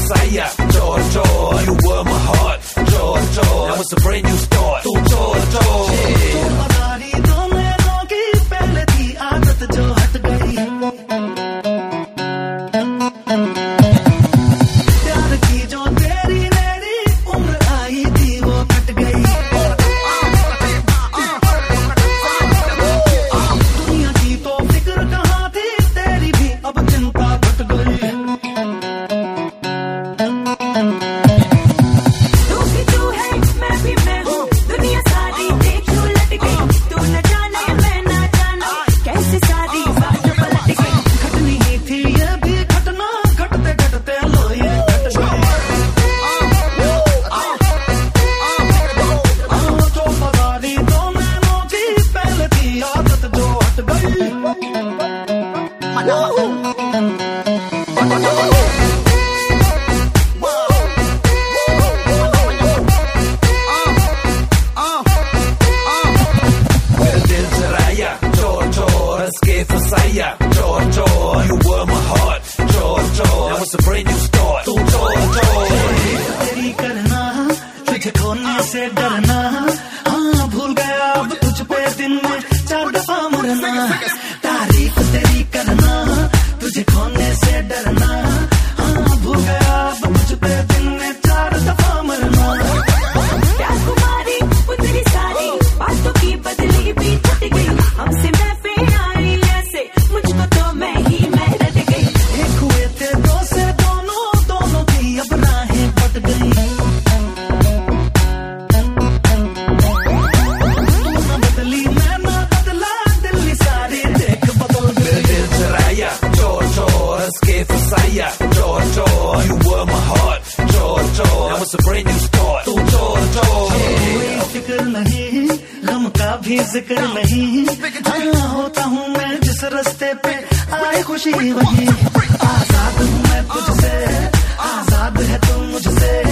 Messiah, Georgia. You were my heart, Georgia. Now it's a brand new start, to Georgia. तुम्हारी दोनों की पहले थी आदत जो हट गई, प्यार की जो तेरी मेरी उम्र आई थी वो कट गई। दुनिया की तो फिक्र कहाँ थी तेरी भी अब चिंता घट गई। Georgia, you were my heart, Georgia. Now it's a brand new start, to Georgia. तेरी करना तुझे खोने से डरना, हाँ भूल गया अब तुझ पे दिन में 4 दफा मरना। तारीफ तेरी करना तुझे खोने से डरना, हाँ भूल गया अब तुझ पे दिन में 4 दफा मरना। प्यार कुमारी वो तेरी सारी बातों की बदली भी छट गई, हमसे मैं फिर आई ऐसे मुझको तो मैं ही मैं रट गई। एक हुए थे दो से दोनों दोनों की अब राहें बट गई। तू ना बदली मैं ना बदला, दिल्ली सारी देख बदल गई। दिल चराया, Georgia, हंस के फसाया, Georgia. You were my heart, Georgia. Now it's a brand new start, to Georgia. कोई फिक्र नहीं गम का भी जिक्र नहीं, हाँ होता हूँ मैं जिस रास्ते पे आए खुशी वही। आजाद हूँ मैं तुझसे, आजाद है तू मुझसे।